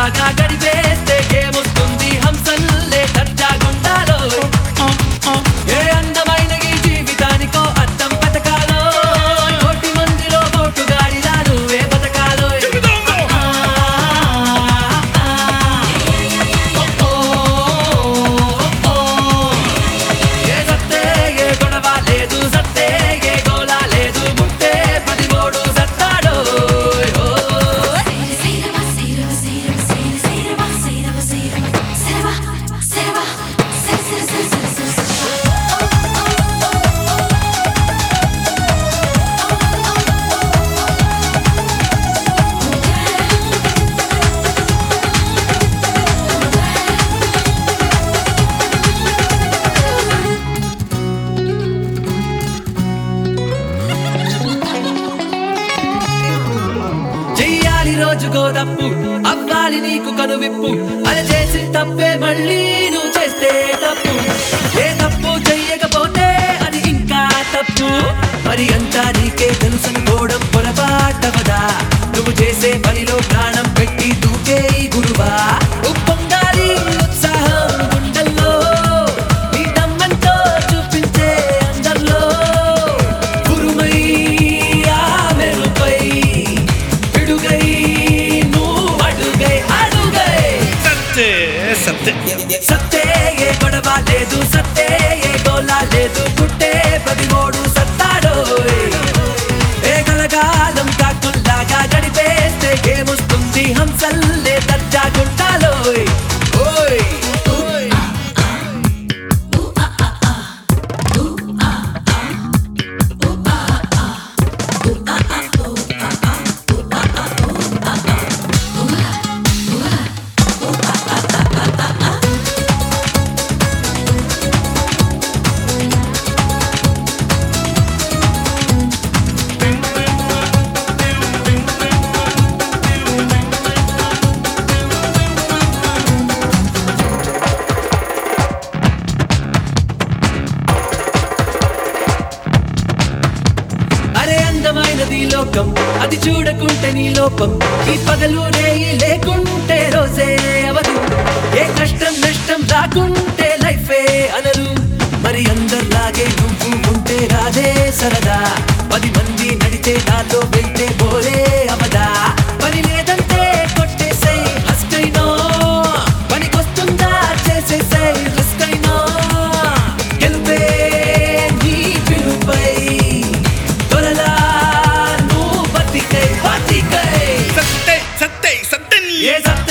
కాకుండా గడిపేస్తే ఏమొస్తుంది హంసల్లే దర్జాగుండాలో ఏ అందమైన ఈ జీవితానికో అర్థం పథకాలో కోటి మందిలో కోటు గాడిదాను ఏ పథకాలో ఏ సత్తే ఏ గొడవ లేదు సత్తే ఏ గోళ లేదు ముట్టే 13 సత్తాడో చెయ్యాలి రోజుకో తప్పు అవ్వాలి నీకు కనువిప్పు అది చేసి తప్పే మళ్ళీ నువ్వు చేస్తే తప్పు ఏ తప్పు చెయ్యకపోతే అది ఇంకా తప్పు మరి అంతా నీకే తెలుసనుకోవడం పొరపాటవదా నువ్వు చేసే పనిలో ప్రాణం పెట్టి దూకే ఈ గురువా ఉప్పొంగాలి ఉత్సాహం గుండెల్లో నీ దమ్మంతో చూపించే అందరిలో గురుమై ఆ మెరుపై పిడుగై నువ్వు అడుగై అడుగై సత్తే ఏ గొడవ లేదు సత్తే ఏ గోళ లేదు పుట్టే 13 సత్తాడో ఏ కలగాలం కాకుల్లాగా గడిపేస్తే ఏమొస్తుంది హంసల్లే దర్జాగుండాలో ఓయ్ అరే అందమైనది లోకం అది చూడకుంటే నీ లోపం ఈ పగలు రేయి లేకుంటే రోజే అవదు ఏ కష్టం నష్టం రాకుంటే లైఫే అనరు మరి అందరిలాగే నువ్వు ఉంటే రాదే సరదా 10 మంది నడిచే దారిలో వెళ్తే బోరే అవదా పని లేదంటే కొట్టేసై హస్కైనో పనికొస్తుందా చేసేసై రిస్క్ అయినో గెలుపే నీ పిలుపై దొరలా నువ్వు బతికై సత్తే సత్తే సత్తే ఏ సత్తే